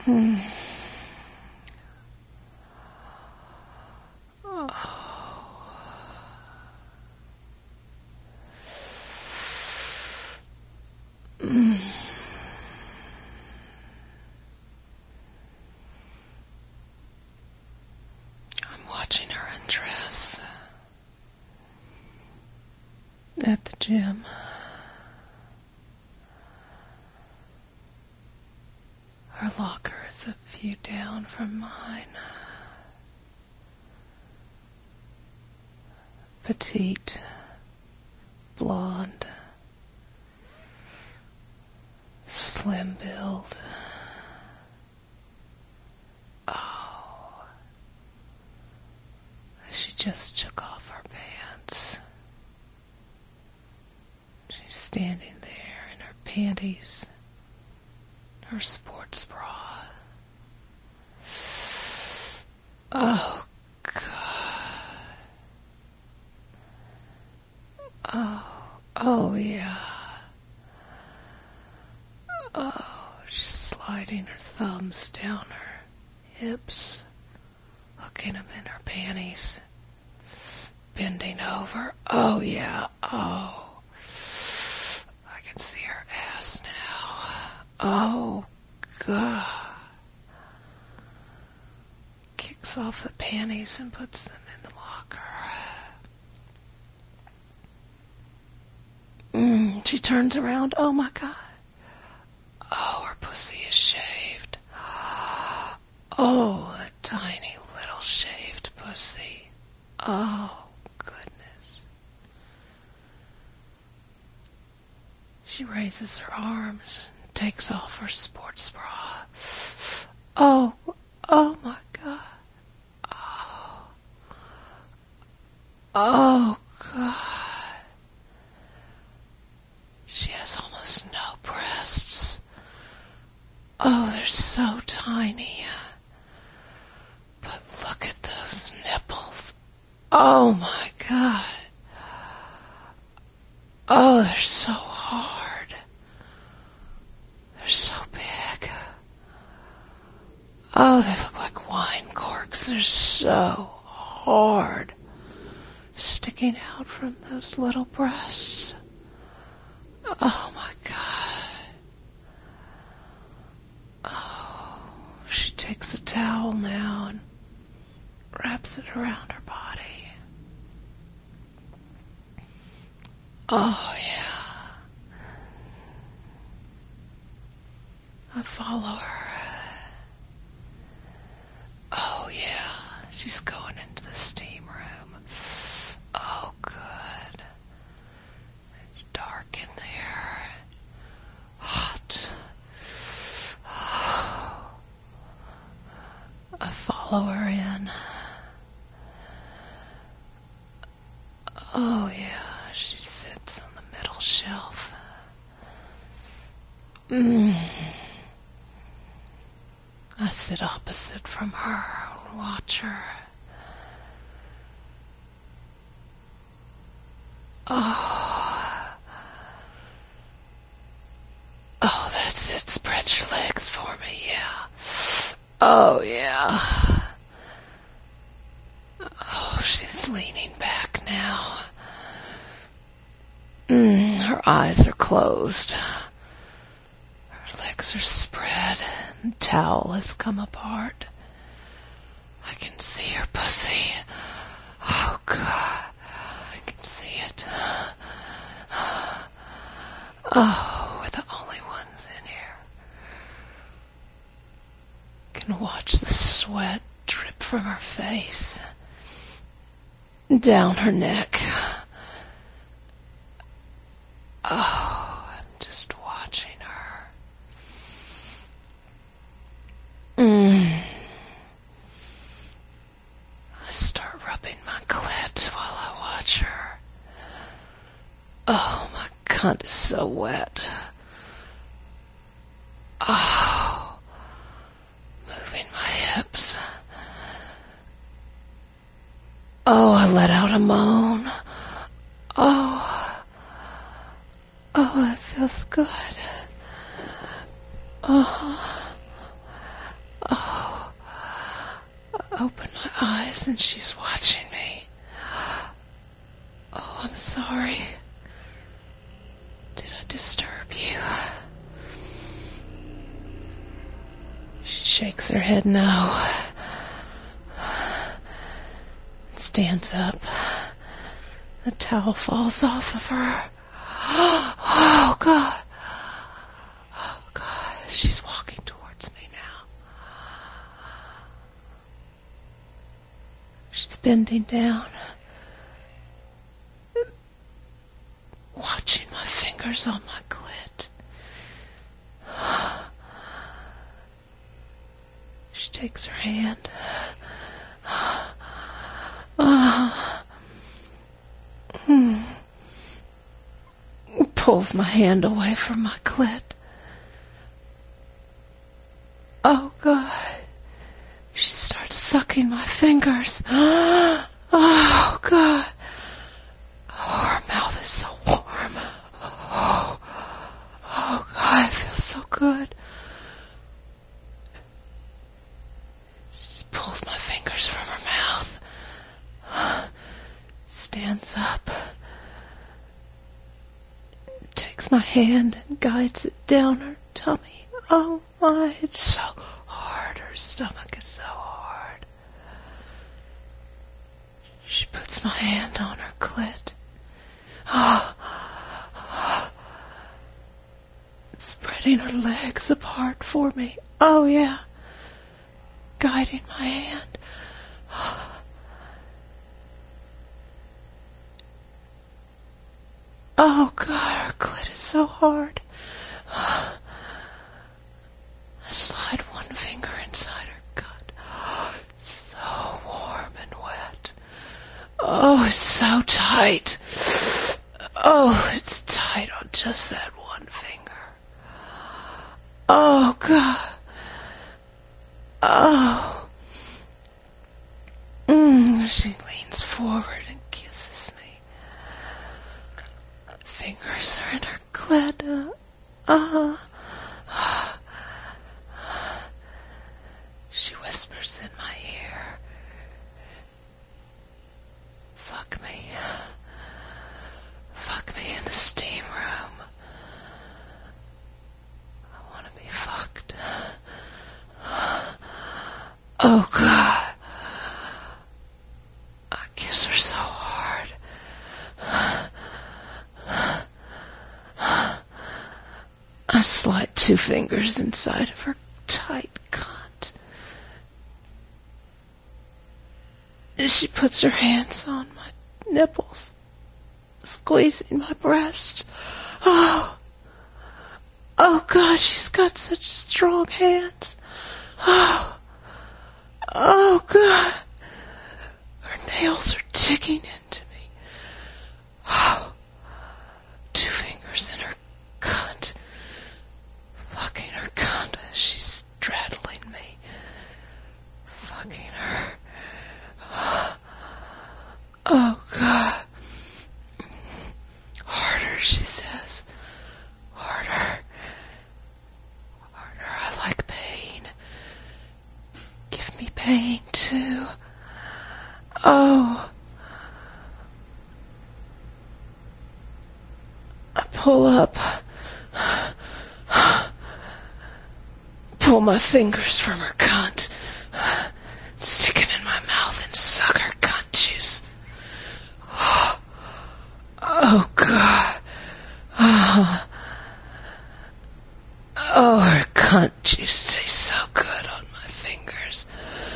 I'm watching her undress at the gym. Her locker is a few down from mine. Petite, blonde, slim build. Oh, she just took off her pants. She's standing there in her panties, her sports bra. Oh, God. Oh, yeah. Oh, she's sliding her thumbs down her hips, hooking them in her panties, bending over. Oh, yeah. Oh, I can see her ass now. Oh, God. Kicks off the panties and puts them in the locker. She turns around. Oh, my God. Oh, her pussy is shaved. Oh, a tiny little shaved pussy. Oh, goodness. She raises her arms and takes off her sports bra. Oh my God. Oh, God. She has almost no breasts. Oh, they're so tiny. But look at those nipples. Oh, my God. Oh, they're so hard. They're so big. Oh, they look like wine corks. They're so hard. Sticking out from those little breasts. Oh, my God. Oh, she takes a towel now and wraps it around her body. Oh, yeah. I follow her. Oh, yeah. She's going into the steam room. Oh, good. It's dark in there. Hot. I follow her in. Oh, yeah. She sits on the middle shelf. I sit opposite from her and watch her. Oh, that's it. Spread your legs for me, yeah. Oh, yeah. Oh, she's leaning back now. Her eyes are closed. Her legs are spread and the towel has come apart. I can see her pussy. Oh, God. I can see it. Oh, we're the only ones in here. Can watch the sweat drip from her face, down her neck. Oh, I'm just watching her. I start rubbing my clit while I watch her. Oh, my cunt is so wet. Oh, moving my hips. Oh, I let out a moan. Oh, that feels good. Oh, eyes and she's watching me. Oh, I'm sorry. Did I disturb you? She shakes her head no. Stands up. The towel falls off of her. Oh, God. Oh, God. She's walking towards me now. She's bending down. Watching my fingers on my clit. She takes her hand. Pulls my hand away from my clit. Oh, God. She starts sucking my fingers. Oh, God. Oh, her mouth is so warm. Oh, God, it feels so good. She pulls my fingers from her mouth. Stands up. Takes my hand and guides it down her tummy. Oh, my, it's so hard. Her stomach is so hard. She puts my hand on her clit. Spreading her legs apart for me. Oh, yeah. Guiding my hand. Oh, God, her clit is so hard. I slide one finger inside her gut. It's so warm and wet. Oh, it's so tight. Oh, it's tight on just that one finger. Oh, God. Oh. She leans forward and kisses me. Fingers are in her clit. She whispers in my ear. Fuck me. Fuck me in the steam room. I want to be fucked. Oh, God. I kiss her so hard. I slide two fingers inside of her tight cunt. She puts her hands on my nipples, squeezing my breast. Oh, God, she's got such strong hands. Oh, God. Her nails are ticking into me. Oh, two fingers in her cunt. Fucking her cunt as she's straddling me. Fucking her. Oh, God. Harder, she says. Harder. Harder. I like pain. Give me pain, too. Oh. I pull up. Pull my fingers from her cunt. Stick him in my mouth and suck her cunt juice. Oh, God. Oh, her cunt juice tastes so good on my fingers.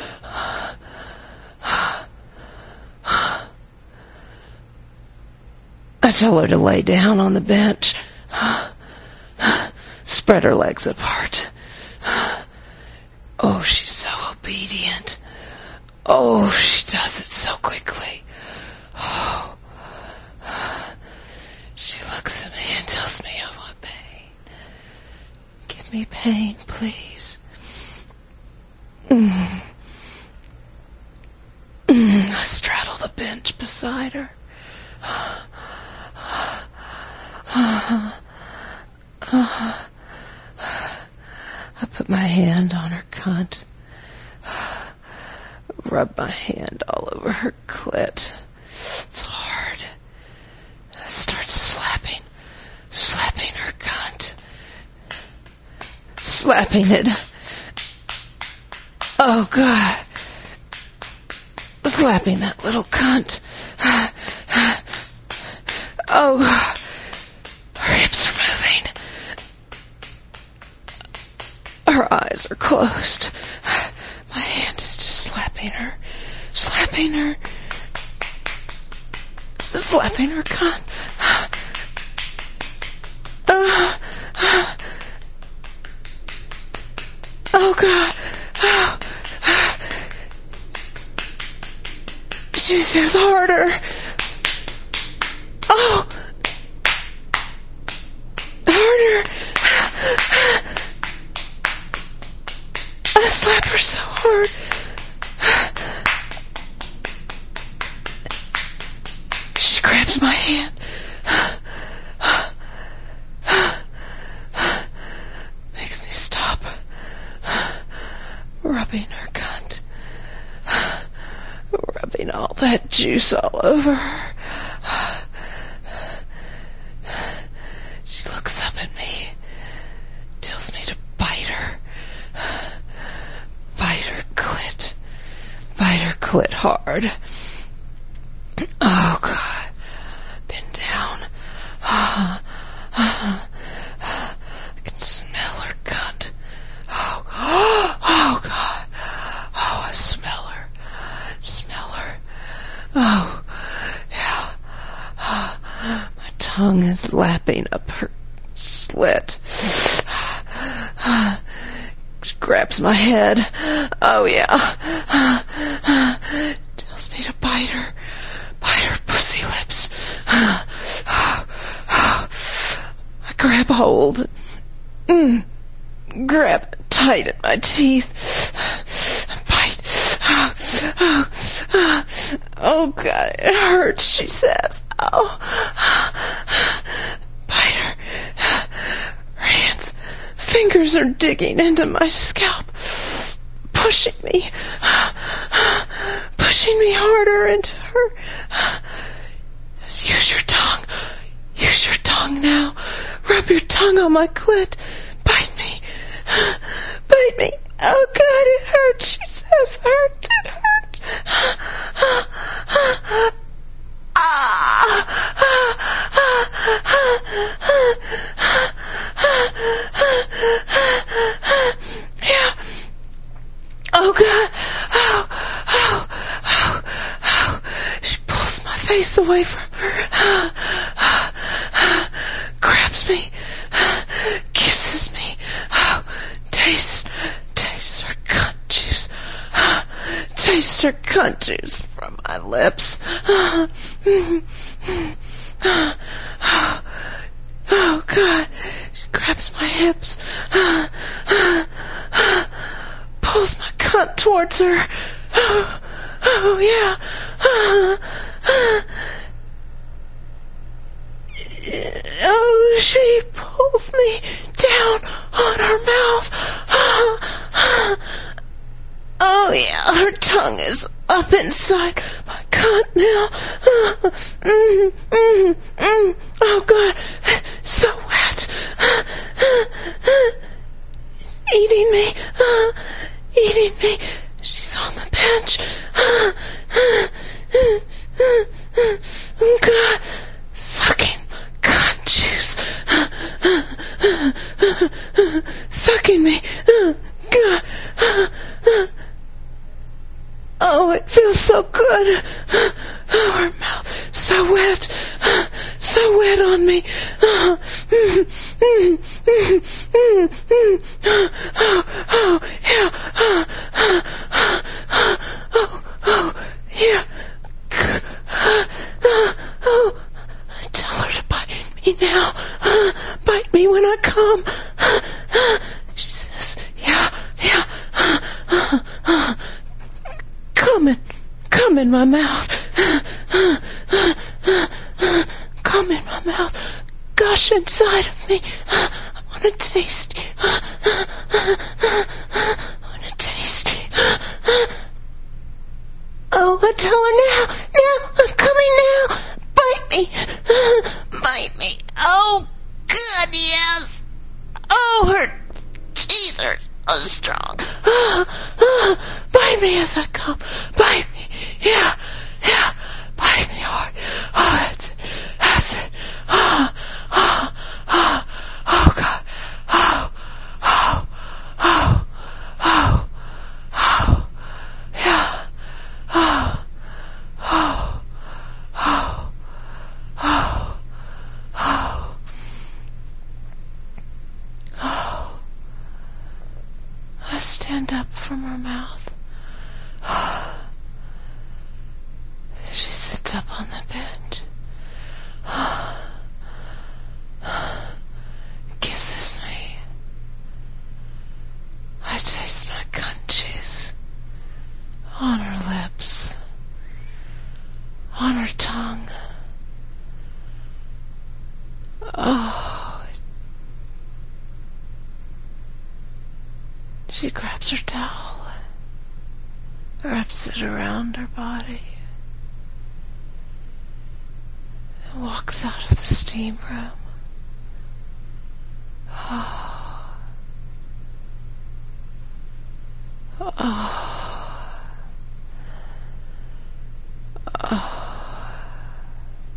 I tell her to lay down on the bench. Spread her legs apart. Oh, she's so obedient. Oh, she does it so quickly. Oh. She looks at me and tells me I want pain. Give me pain, please. I straddle the bench beside her. I put my hand on her cunt. rub my hand all over her clit. It's hard. And I start slapping her cunt. Slapping it. Oh, God. Slapping that little cunt. Oh, her hips are moving. Her eyes are closed. My hand is just slapping her cunt. Oh, God. Oh. She says harder. Oh. Harder. I slap her so hard. She grabs my hand. Makes me stop rubbing her cunt. Rubbing all that juice all over her. She looks up at me, tells me to bite her. Bite her clit. Bite her clit hard. Oh, God. Bend down. I can smell her cunt. Oh, God. Oh, I smell her. Oh, yeah. My tongue is lapping up her slit. She grabs my head. Oh, yeah. Tells me to bite her pussy lips. I grab hold. Grab tight at my teeth. Bite. Oh, God, it hurts, she says. Oh. Bite her. Her hands, fingers are digging into my scalp, pushing me harder into her. Just use your tongue now. Rub your tongue on my clit. Bite me. Oh, God, it hurts, she says. It hurts. Yeah. Oh, God. Oh. She pulls my face away from her. Grabs me. Kisses me. Oh, taste her cunt juice. Taste her cunt juice from my lips. Oh, God. She grabs my hips. Pulls my cunt towards her. Oh, yeah. Oh, she pulls me down on her mouth. Oh, yeah, her tongue is up inside my cunt now. Oh, God, so wet. Eating me. She's on the bench. God, sucking cunt juice. Sucking me. God. Oh, it feels so good. Oh, her mouth so wet on me. Oh, yeah. Oh, yeah. Oh, I tell her to bite me now. Bite me when I come. She says, yeah. Come in my mouth. Come in my mouth. Gush inside of me. I want to taste you. I want to taste you. strong. Bite me as I come. Bite me. Yeah. Bite me hard. Oh, that's it. Oh, God. Yeah. I stand up from her mouth. She sits up on the bench. Kisses me. I taste my cunt juice on her lips, on her tongue. Oh. She grabs her towel, wraps it around her body, and walks out of the steam room. Oh.